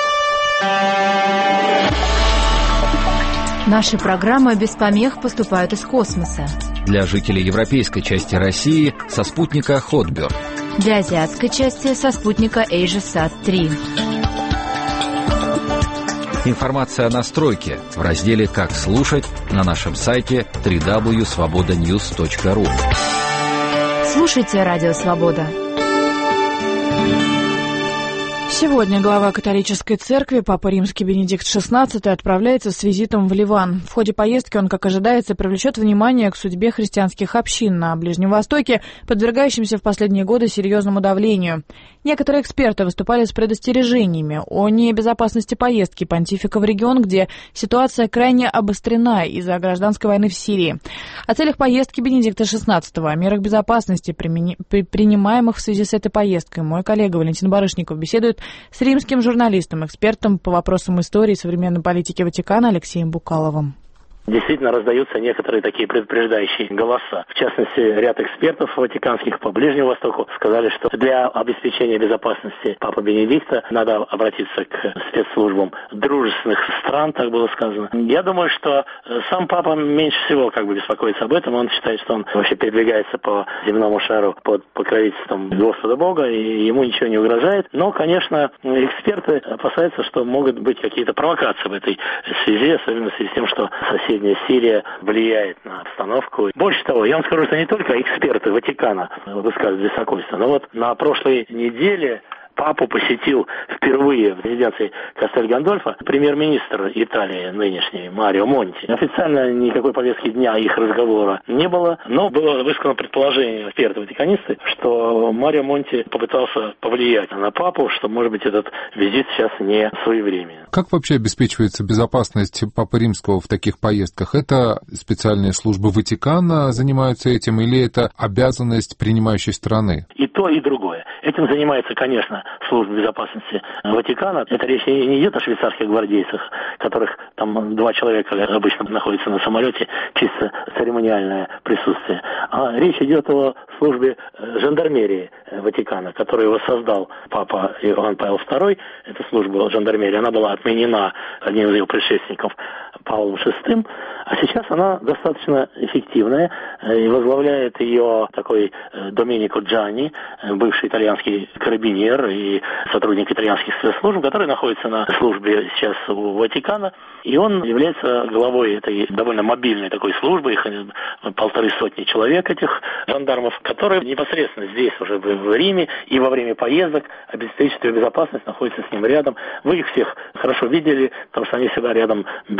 Наши программы без помех поступают из космоса. Для жителей европейской части России со спутника Хотберг. Для азиатской части со спутника AsiaSat три. Информация о настройке в разделе «Как слушать» на нашем сайте дабл ю дабл ю дабл ю точка свобода ньюс точка ру. Слушайте Радио Свобода. Сегодня глава католической церкви Папа Римский Бенедикт шестнадцатый отправляется с визитом в Ливан. В ходе поездки он, как ожидается, привлечет внимание к судьбе христианских общин на Ближнем Востоке, подвергающимся в последние годы серьезному давлению. Некоторые эксперты выступали с предостережениями о небезопасности поездки понтифика в регион, где ситуация крайне обострена из-за гражданской войны в Сирии. О целях поездки Бенедикта шестнадцатого, о мерах безопасности, принимаемых в связи с этой поездкой, мой коллега Валентин Барышников беседует с римским журналистом, экспертом по вопросам истории и современной политики Ватикана Алексеем Букаловым. Действительно раздаются некоторые такие предупреждающие голоса. В частности, ряд экспертов ватиканских по Ближнему Востоку сказали, что для обеспечения безопасности Папы Бенедикта надо обратиться к спецслужбам дружественных стран, так было сказано. Я думаю, что сам Папа меньше всего как бы беспокоится об этом. Он считает, что он вообще передвигается по земному шару под покровительством Господа Бога, и ему ничего не угрожает. Но, конечно, эксперты опасаются, что могут быть какие-то провокации в этой связи, особенно в связи с тем, что соседи Сирия влияет на обстановку. Больше того, я вам скажу, что не только эксперты Ватикана высказывают беспокойство, но вот на прошлой неделе Папу посетил впервые в резиденции Кастель-Гандольфо премьер-министр Италии нынешний Марио Монти. Официально никакой повестки дня их разговора не было, но было высказано предположение эксперты-ватиканисты, что Марио Монти попытался повлиять на Папу, что, может быть, этот визит сейчас не своевременен. Как вообще обеспечивается безопасность Папы Римского в таких поездках? Это специальные службы Ватикана занимаются этим или это обязанность принимающей страны? И то, и другое. Этим занимается, конечно, служба безопасности Ватикана. Это речь не идет о швейцарских гвардейцах, которых там два человека обычно находятся на самолете, чисто церемониальное присутствие. А речь идет о службе жандармерии Ватикана, которую воссоздал Папа Иоанн Павел второй. Эта служба жандармерии, она была отменена одним из его предшественников Павлом шестым, а сейчас она достаточно эффективная, и возглавляет ее такой Доменико Джанни, бывший итальянский карабинер и сотрудник итальянских спецслужб, который находится на службе сейчас у Ватикана, и он является главой этой довольно мобильной такой службы, их полторы сотни человек, этих жандармов, которые непосредственно здесь уже в Риме и во время поездок обеспечивают безопасность, находятся с ним рядом. Вы их всех хорошо видели, потому что они всегда рядом бегут с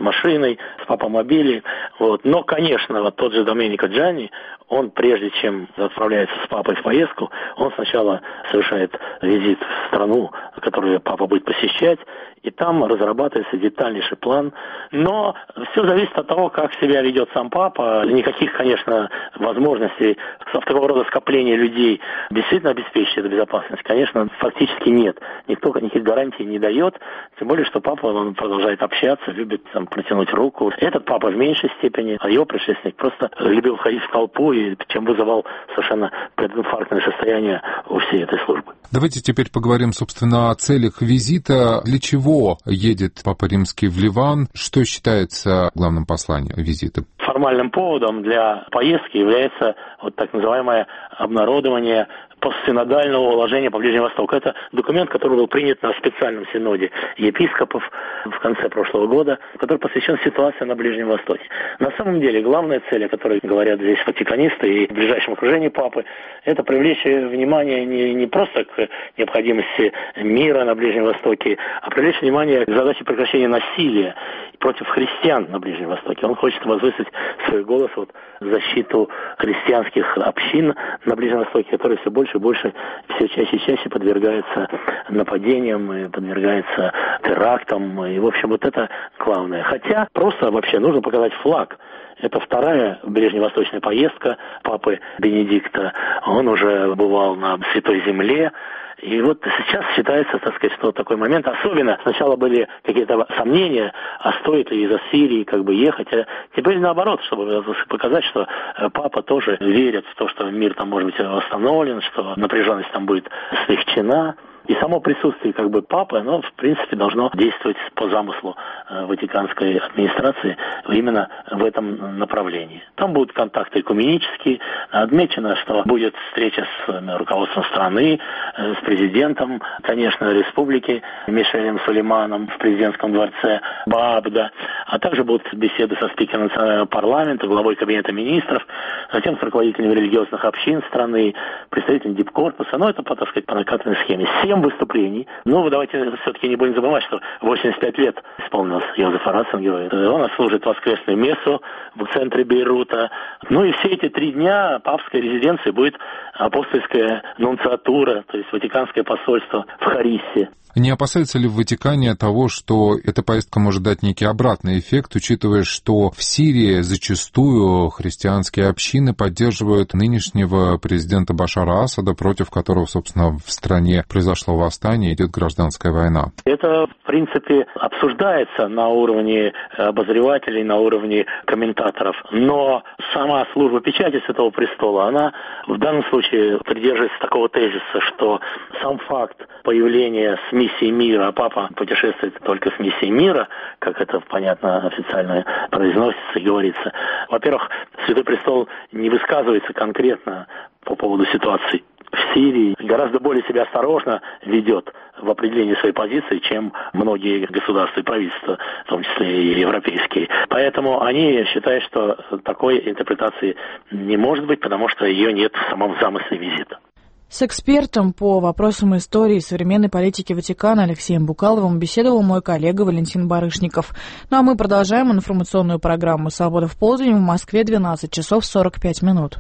машиной, с папомобилей. Вот. Но, конечно, вот тот же Доменико Джанни, он, прежде чем отправляется с папой в поездку, он сначала совершает визит в страну, которую папа будет посещать, и там разрабатывается детальнейший план. Но все зависит от того, как себя ведет сам папа. Никаких, конечно, возможностей в такого рода скопления людей действительно обеспечить эту безопасность, конечно, фактически нет. Никто никаких гарантий не дает. Тем более, что папа, он продолжает общаться, любит там протянуть руку. Этот папа в меньшей степени, а его предшественник просто любил ходить в толпу, и чем вызывал совершенно прединфарктное состояние у всей этой службы. Давайте теперь поговорим, собственно, о целях визита. Для чего едет Папа Римский в Ливан? Что считается главным посланием визита? Формальным поводом для поездки является вот так называемое обнародование постсинодального уложения по Ближнему Востоку. Это документ, который был принят на специальном синоде епископов в конце прошлого года, который посвящен ситуации на Ближнем Востоке. На самом деле, главная цель, о которой говорят здесь ватиканисты и в ближайшем окружении папы, это привлечь внимание не, не просто к необходимости мира на Ближнем Востоке, а привлечь внимание к задаче прекращения насилия против христиан на Ближнем Востоке. Он хочет возвысить свой голос вот, в защиту христианских общин на Ближнем Востоке, которые все больше и больше, все чаще и чаще подвергаются нападениям, и подвергаются терактам. И, в общем, вот это главное. Хотя просто вообще нужно показать флаг. Это вторая ближневосточная поездка папы Бенедикта. Он уже бывал на Святой Земле. И вот сейчас считается, так сказать, что такой момент, особенно сначала были какие-то сомнения, а стоит ли из Ассирии как бы ехать, а теперь наоборот, чтобы показать, что папа тоже верит в то, что мир там может быть восстановлен, что напряженность там будет смягчена. И само присутствие как бы папы, оно в принципе должно действовать по замыслу э, Ватиканской администрации именно в этом направлении. Там будут контакты экуменические. Отмечено, что будет встреча с э, руководством страны, э, с президентом, конечно, республики Мишелем Сулейманом в президентском дворце Баабда, а также будут беседы со спикером национального парламента, главой кабинета министров, затем с руководителями религиозных общин страны, представителями дипкорпуса. Но это, по, так сказать, по накатанной схеме. Выступлений. Но давайте все-таки не будем забывать, что восемьдесят пять лет исполнилось Йозефа Ратцингера. Он отслужит воскресную мессу в центре Бейрута. Ну и все эти три дня папской резиденции будет апостольская нунциатура, то есть Ватиканское посольство в Харисе. Не опасаются ли в Ватикане того, что эта поездка может дать некий обратный эффект, учитывая, что в Сирии зачастую христианские общины поддерживают нынешнего президента Башара Асада, против которого, собственно, в стране произошло восстание, идет гражданская война? Это, в принципе, обсуждается на уровне обозревателей, на уровне комментаторов. Но сама служба печати Святого Престола, она в данном случае придерживается такого тезиса, что сам факт появления с миссией мира, а папа путешествует только с миссией мира, как это, понятно, официально произносится и говорится. Во-первых, Святой Престол не высказывается конкретно по поводу ситуации в Сирии, гораздо более себя осторожно ведет в определении своей позиции, чем многие государства и правительства, в том числе и европейские. Поэтому они считают, что такой интерпретации не может быть, потому что ее нет в самом замысле визита. С экспертом по вопросам истории и современной политики Ватикана Алексеем Букаловым беседовал мой коллега Валентин Барышников. Ну а мы продолжаем информационную программу «Свобода в полдень» в Москве двенадцать часов сорок пять минут.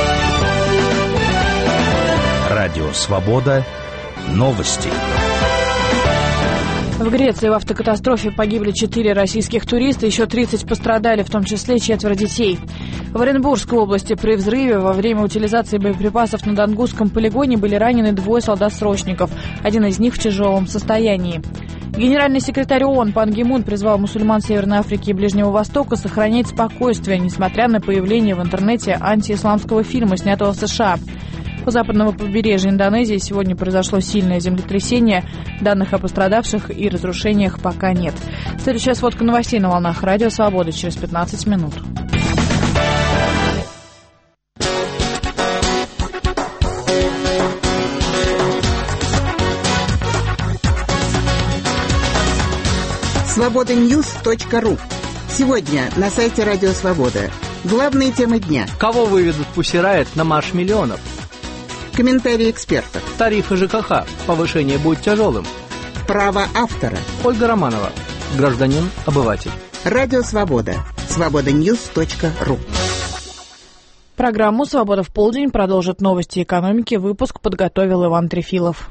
Радио «Свобода». Новости. В Греции в автокатастрофе погибли четыре российских туриста, еще тридцать пострадали, в том числе четверо детей. В Оренбургской области при взрыве во время утилизации боеприпасов на Донгусском полигоне были ранены двое солдат-срочников, один из них в тяжелом состоянии. Генеральный секретарь ООН Пан Ги Мун призвал мусульман Северной Африки и Ближнего Востока сохранять спокойствие, несмотря на появление в интернете антиисламского фильма, снятого в США. У западного побережья Индонезии сегодня произошло сильное землетрясение. Данных о пострадавших и разрушениях пока нет. Следующая сводка новостей на волнах Радио Свобода через пятнадцать минут. свобода ньюс точка ру. Сегодня на сайте Радио Свобода. Главные темы дня. Кого выведут Пусси Райот на марш миллионов? Комментарии экспертов. Тарифы ЖКХ. Повышение будет тяжелым. Право автора. Ольга Романова. Гражданин, обыватель. Радио Свобода. свобода ньюс точка ру. Программу «Свобода в полдень» продолжит новости экономики. Выпуск подготовил Иван Трефилов.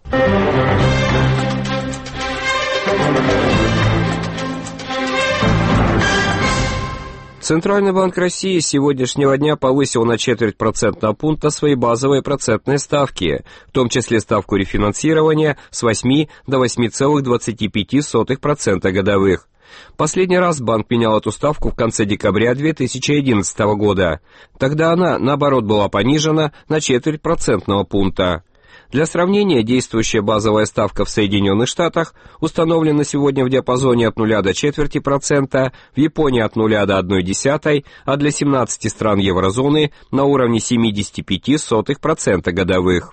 Центральный банк России с сегодняшнего дня повысил на четверть процентного пункта свои базовые процентные ставки, в том числе ставку рефинансирования с восьми до восьми целых двадцати пяти сотых процента годовых. Последний раз банк менял эту ставку в конце декабря две тысячи одиннадцатого года. Тогда она, наоборот, была понижена на четверть процентного пункта. Для сравнения, действующая базовая ставка в Соединенных Штатах установлена сегодня в диапазоне от нуля до четверти процента, в Японии от нуля до одной десятой, а для семнадцати стран еврозоны на уровне семидесяти пяти сотых процента годовых.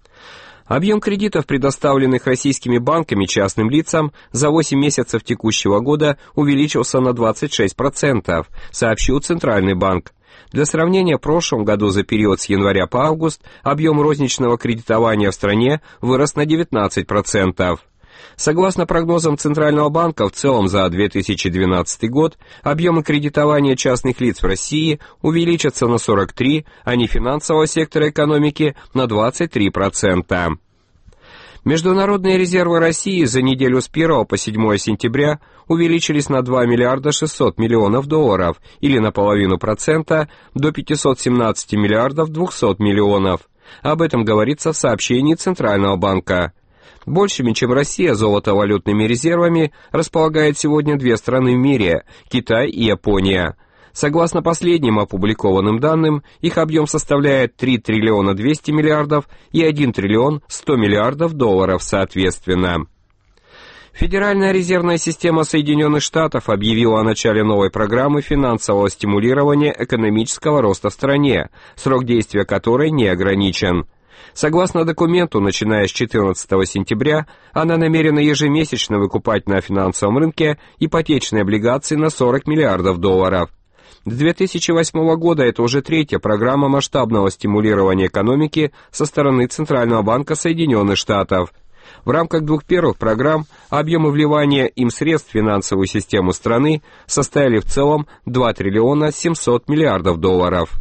Объем кредитов, предоставленных российскими банками частным лицам, за восемь месяцев текущего года увеличился на двадцать шесть процентов, сообщил Центральный банк. Для сравнения, в прошлом году за период с января по август объем розничного кредитования в стране вырос на девятнадцать процентов. Согласно прогнозам Центрального банка, в целом за две тысячи двенадцатый год объемы кредитования частных лиц в России увеличатся на сорок три процента, а нефинансового сектора экономики на двадцать три процента. Международные резервы России за неделю с первого по седьмое сентября увеличились на два миллиарда шестьсот миллионов долларов, или на половину процента, до пятисот семнадцати миллиардов двухсот миллионов. Об этом говорится в сообщении Центрального банка. Большими, чем Россия, золотовалютными резервами располагают сегодня две страны в мире – Китай и Япония. Согласно последним опубликованным данным, их объем составляет три триллиона двести миллиардов и один триллион сто миллиардов долларов соответственно. Федеральная резервная система Соединенных Штатов объявила о начале новой программы финансового стимулирования экономического роста в стране, срок действия которой не ограничен. Согласно документу, начиная с четырнадцатого сентября, она намерена ежемесячно выкупать на финансовом рынке ипотечные облигации на сорок миллиардов долларов. С две тысячи восьмого года это уже третья программа масштабного стимулирования экономики со стороны Центрального банка Соединенных Штатов. В рамках двух первых программ объемы вливания им средств в финансовую систему страны составили в целом два триллиона семьсот миллиардов долларов.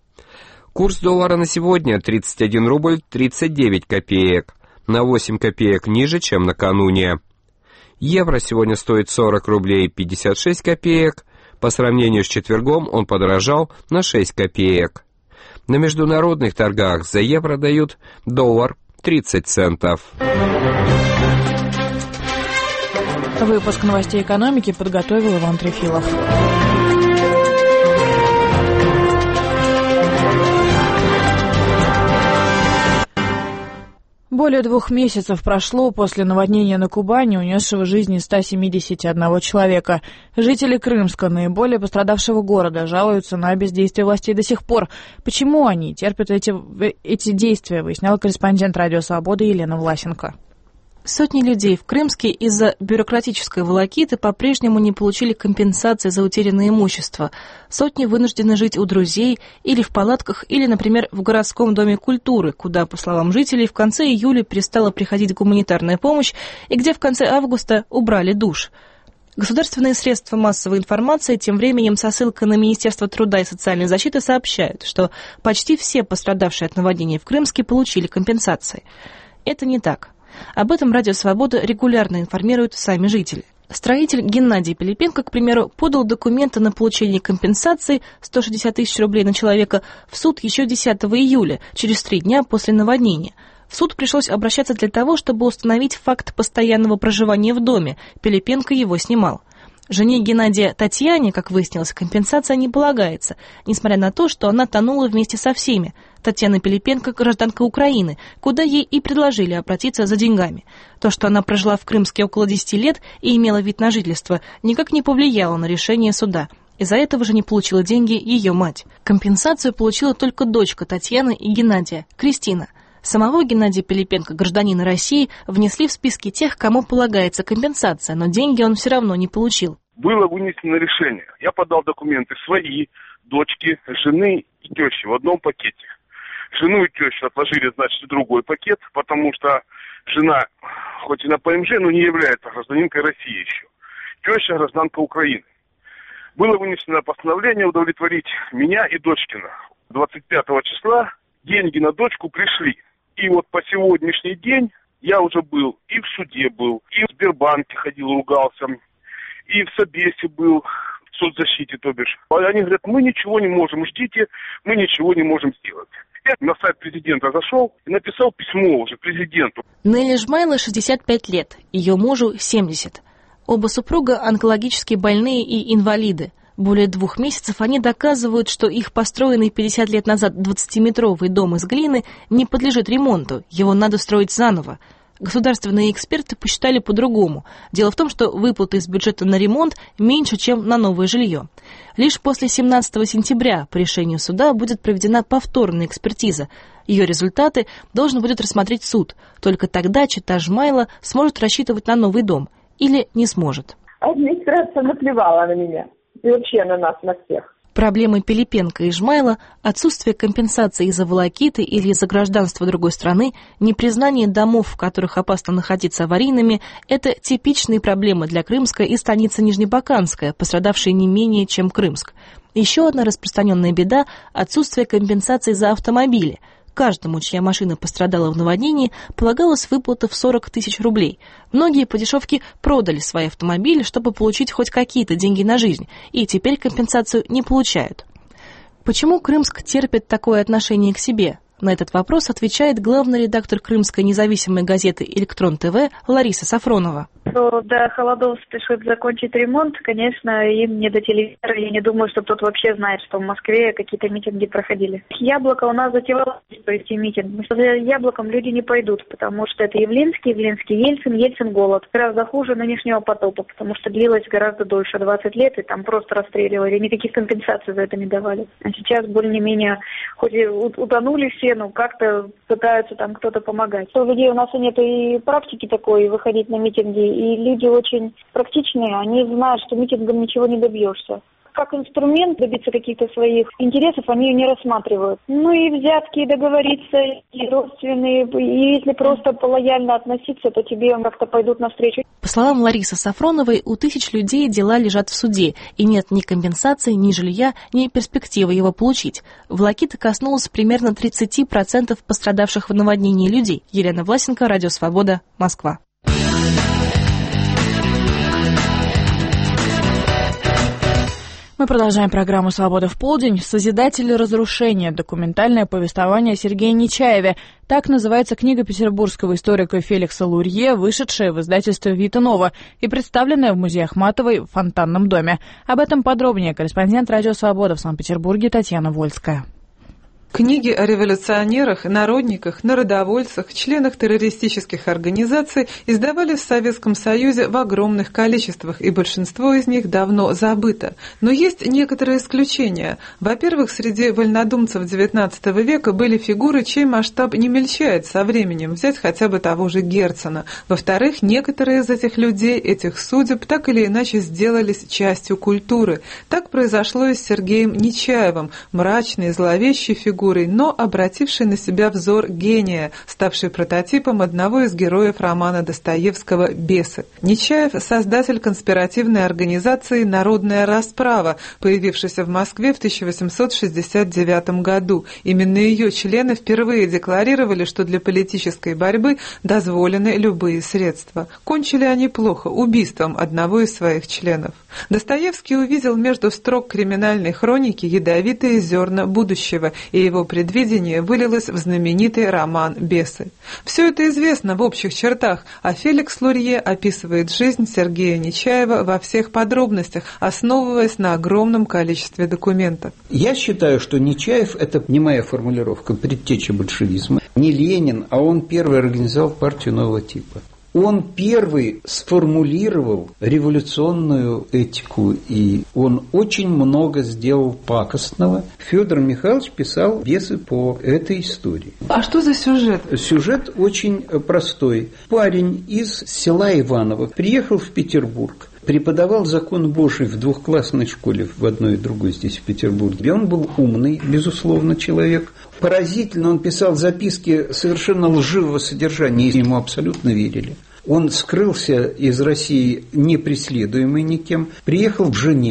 Курс доллара на сегодня тридцать один рубль тридцать девять копеек, на восемь копеек ниже, чем накануне. Евро сегодня стоит сорок рублей пятьдесят шесть копеек, по сравнению с четвергом он подорожал на шесть копеек. На международных торгах за евро дают доллар тридцать центов. Выпуск новостей экономики подготовил Иван Трефилов. Более двух месяцев прошло после наводнения на Кубани, унесшего жизни ста семидесяти одного человека. Жители Крымска, наиболее пострадавшего города, жалуются на бездействие властей до сих пор. Почему они терпят эти, эти действия, выясняла корреспондент «Радио Свобода» Елена Власенко. Сотни людей в Крымске из-за бюрократической волокиты по-прежнему не получили компенсации за утерянное имущество. Сотни вынуждены жить у друзей или в палатках, или, например, в городском доме культуры, куда, по словам жителей, в конце июля перестала приходить гуманитарная помощь и где в конце августа убрали душ. Государственные средства массовой информации тем временем со ссылкой на Министерство труда и социальной защиты сообщают, что почти все пострадавшие от наводнения в Крымске получили компенсации. Это не так. Об этом Радио Свобода регулярно информируют сами жители. Строитель Геннадий Пилипенко, к примеру, подал документы на получение компенсации сто шестьдесят тысяч рублей на человека в суд еще десятого июля, через три дня после наводнения. В суд пришлось обращаться для того, чтобы установить факт постоянного проживания в доме. Пилипенко его снимал. Жене Геннадия Татьяне, как выяснилось, компенсация не полагается, несмотря на то, что она тонула вместе со всеми. Татьяна Пилипенко – гражданка Украины, куда ей и предложили обратиться за деньгами. То, что она прожила в Крымске около десяти лет и имела вид на жительство, никак не повлияло на решение суда. Из-за этого же не получила деньги ее мать. Компенсацию получила только дочка Татьяны и Геннадия, Кристина. Самого Геннадия Пилипенко, гражданина России, внесли в списки тех, кому полагается компенсация, но деньги он все равно не получил. Было вынесено решение. Я подал документы свои, дочки, жены и тещи в одном пакете. Жену и тещу отложили, значит, в другой пакет, потому что жена, хоть и на ПМЖ, но не является гражданинкой России еще. Теща гражданка Украины. было вынесено постановление удовлетворить меня и дочкина. двадцать пятого числа деньги на дочку пришли. И вот по сегодняшний день я уже был, и в суде был, и в Сбербанке ходил, ругался, и в Собесе был, в соцзащите, то бишь. Они говорят, мы ничего не можем, ждите, мы ничего не можем сделать. Я на сайт президента зашел и написал письмо уже президенту. Нелли Жмайло шестьдесят пять лет, ее мужу семьдесят. Оба супруга онкологически больные и инвалиды. Более двух месяцев они доказывают, что их построенный пятьдесят лет назад двадцатиметровый дом из глины не подлежит ремонту, его надо строить заново. Государственные эксперты посчитали по-другому. Дело в том, что выплаты из бюджета на ремонт меньше, чем на новое жилье. Лишь после семнадцатого сентября по решению суда будет проведена повторная экспертиза. Ее результаты должен будет рассмотреть суд. Только тогда чета Жмайло сможет рассчитывать на новый дом. Или не сможет. Администрация наплевала на меня. И вообще на нас, на всех. Проблемы Пилипенко и Жмайло, отсутствие компенсации из-за волокиты или из-за гражданства другой страны, непризнание домов, в которых опасно находиться аварийными – это типичные проблемы для Крымска и станицы Нижнебаканская, пострадавшие не менее, чем Крымск. Еще одна распространенная беда – отсутствие компенсации за автомобили. Каждому, чья машина пострадала в наводнении, полагалась выплата в сорок тысяч рублей. Многие по дешевке продали свои автомобили, чтобы получить хоть какие-то деньги на жизнь, и теперь компенсацию не получают. Почему Крымск терпит такое отношение к себе? На этот вопрос отвечает главный редактор крымской независимой газеты «Электрон ТВ» Лариса Сафронова. Что до холодов спешит закончить ремонт, конечно, им не до телевизора. Я не думаю, что кто-то вообще знает, что в Москве какие-то митинги проходили. Яблоко у нас затевалось провести митинг. За Яблоком люди не пойдут, потому что это Явлинский, Явлинский Ельцин, Ельцин голод. Гораздо хуже нынешнего потопа, потому что длилось гораздо дольше, двадцать лет, и там просто расстреливали, никаких компенсаций за это не давали. А сейчас более-менее, хоть и утонули все, но как-то пытаются там кто-то помогать. У людей у нас нет и практики такой, выходить на митинги, и люди очень практичные, они знают, что митингом ничего не добьешься. Как инструмент добиться каких-то своих интересов, они ее не рассматривают. Ну и взятки, и договориться, и родственные, и если просто лояльно относиться, то тебе как-то пойдут навстречу. По словам Ларисы Сафроновой, у тысяч людей дела лежат в суде, и нет ни компенсации, ни жилья, ни перспективы его получить. Волокита коснулась примерно тридцать процентов пострадавших в наводнении людей. Елена Власенко, Радио Свобода, Москва. Мы продолжаем программу «Свобода в полдень». «Созидатели разрушения». Документальное повествование о Сергее Нечаеве. Так называется книга петербургского историка Феликса Лурье, вышедшая в издательстве «Вита Нова» и представленная в музее Ахматовой в Фонтанном доме. Об этом подробнее корреспондент «Радио Свобода» в Санкт-Петербурге Татьяна Вольская. Книги о революционерах, народниках, народовольцах, членах террористических организаций издавались в Советском Союзе в огромных количествах, и большинство из них давно забыто. Но есть некоторые исключения. Во-первых, среди вольнодумцев девятнадцатого века были фигуры, чей масштаб не мельчает со временем, взять хотя бы того же Герцена. Во-вторых, некоторые из этих людей, этих судеб, так или иначе сделались частью культуры. Так произошло и с Сергеем Нечаевым, мрачной, зловещей фигурой, но обративший на себя взор гения, ставший прототипом одного из героев романа Достоевского «Бесы». Нечаев – создатель конспиративной организации «Народная расправа», появившейся в Москве в тысяча восемьсот шестьдесят девятом году. Именно ее члены впервые декларировали, что для политической борьбы дозволены любые средства. Кончили они плохо – убийством одного из своих членов. Достоевский увидел между строк криминальной хроники ядовитые зерна будущего, и его предвидение вылилось в знаменитый роман «Бесы». Все это известно в общих чертах, а Феликс Лурье описывает жизнь Сергея Нечаева во всех подробностях, основываясь на огромном количестве документов. Я считаю, что Нечаев – это не моя формулировка, предтеча большевизма. Не Ленин, а он первый организовал партию нового типа. Он первый сформулировал революционную этику, и он очень много сделал пакостного. Федор Михайлович писал «Бесы» по этой истории. А что за сюжет? Сюжет очень простой. Парень из села Иваново приехал в Петербург. Преподавал закон Божий в двухклассной школе, в одной и другой здесь, в Петербурге. Он был умный, безусловно, человек. Поразительно, он писал записки совершенно лживого содержания, и ему абсолютно верили. Он скрылся из России, не преследуемый никем, приехал в Женеву.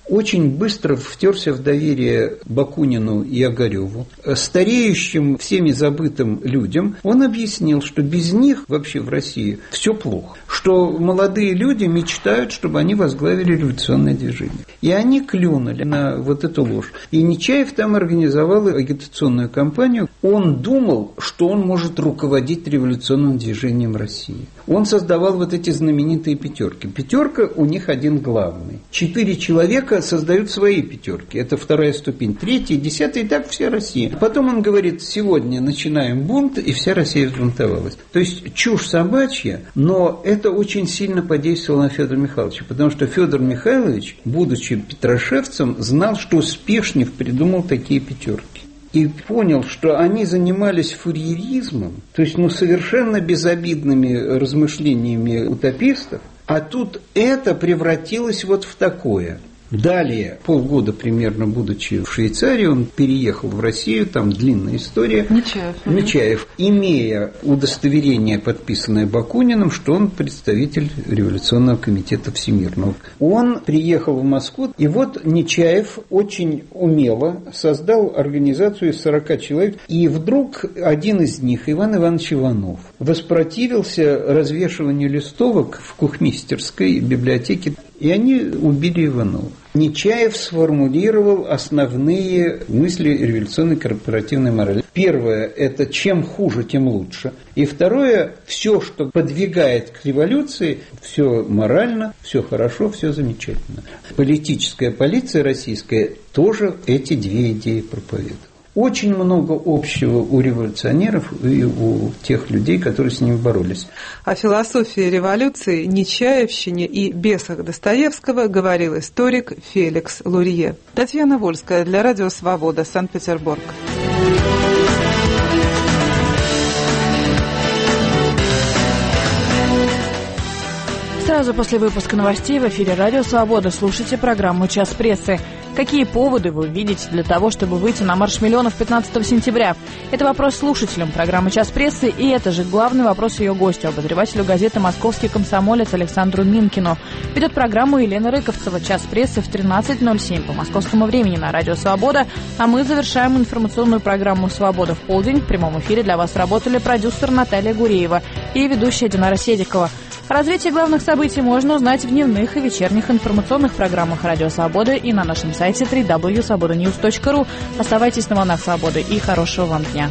очень быстро втерся в доверие Бакунину и Огареву. Стареющим, всеми забытым людям он объяснил, что без них вообще в России все плохо, что молодые люди мечтают, чтобы они возглавили революционное движение. И они клюнули на вот эту ложь. И Нечаев там организовал агитационную кампанию. Он думал, что он может руководить революционным движением России. Он создавал вот эти знаменитые пятерки. Пятерка у них один главный. Четыре человека создают свои пятерки. Это вторая ступень, третья, десятая, и так вся Россия. Потом он говорит, сегодня начинаем бунт, и вся Россия взбунтовалась. То есть чушь собачья, но это очень сильно подействовало на Федора Михайловича, потому что Федор Михайлович, будучи петрошевцем, знал, что Успешнев придумал такие пятерки. И понял, что они занимались фурьеризмом, то есть ну, совершенно безобидными размышлениями утопистов, а тут это превратилось вот в такое. Далее, полгода примерно будучи в Швейцарии, он переехал в Россию, там длинная история. Нечаев. Нечаев, имея удостоверение, подписанное Бакуниным, что он представитель Революционного комитета Всемирного. Он приехал в Москву, и вот Нечаев очень умело создал организацию из сорока человек, и вдруг один из них, Иван Иванович Иванов, воспротивился развешиванию листовок в Кухмистерской библиотеке, и они убили Иванова. Нечаев сформулировал основные мысли революционной корпоративной морали. Первое – это чем хуже, тем лучше. И второе – все, что подвигает к революции, все морально, все хорошо, все замечательно. Политическая полиция российская тоже эти две идеи проповедует. Очень много общего у революционеров и у тех людей, которые с ними боролись. О философии революции, Нечаевщине и бесах Достоевского говорил историк Феликс Лурье. Татьяна Вольская для Радио Свобода, Санкт-Петербург. Сразу после выпуска новостей в эфире Радио Свобода слушайте программу «Час прессы». Какие поводы вы увидите для того, чтобы выйти на марш миллионов пятнадцатого сентября? Это вопрос слушателям программы «Час прессы», и это же главный вопрос ее гостю, обозревателю газеты «Московский комсомолец» Александру Минкину. Ведет программу Елена Рыковцева. «Час прессы» в тринадцать ноль семь по московскому времени на Радио Свобода, а мы завершаем информационную программу «Свобода в полдень». В прямом эфире для вас работали продюсер Наталья Гуреева и ведущая Динара Седикова. Развитие главных событий можно узнать в дневных и вечерних информационных программах Радио Свобода и на нашем сайте дабл ю дабл ю дабл ю точка свобода ньюс точка ру. Оставайтесь на волнах свободы и хорошего вам дня.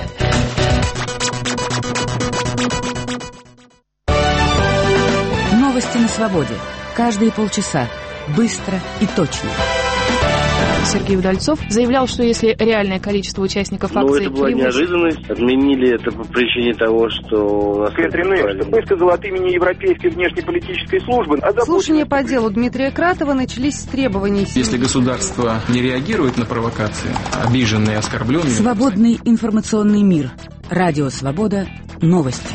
Новости на свободе. Каждые полчаса. Быстро и точно. Сергей Удальцов заявлял, что если реальное количество участников акции... Ну, это была неожиданность. Отменили это по причине того, что... у нас Ветряные, высказал от имени Европейской внешнеполитической службы. Слушания по делу Дмитрия Кратова начались с требований... Если государство не реагирует на провокации, обиженные, оскорбленные... Свободный информационный мир. Радио Свобода. Новости.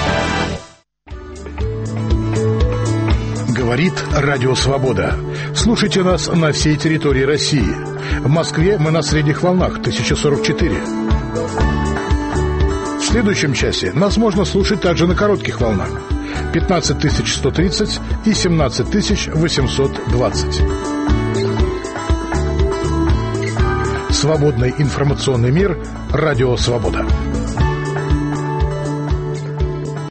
Говорит Радио Свобода. Слушайте нас на всей территории России. В Москве мы на средних волнах тысяча сорок четыре. В следующем часе нас можно слушать также на коротких волнах пятнадцать тысяч сто тридцать и семнадцать тысяч восемьсот двадцать. Свободный информационный мир. Радио Свобода.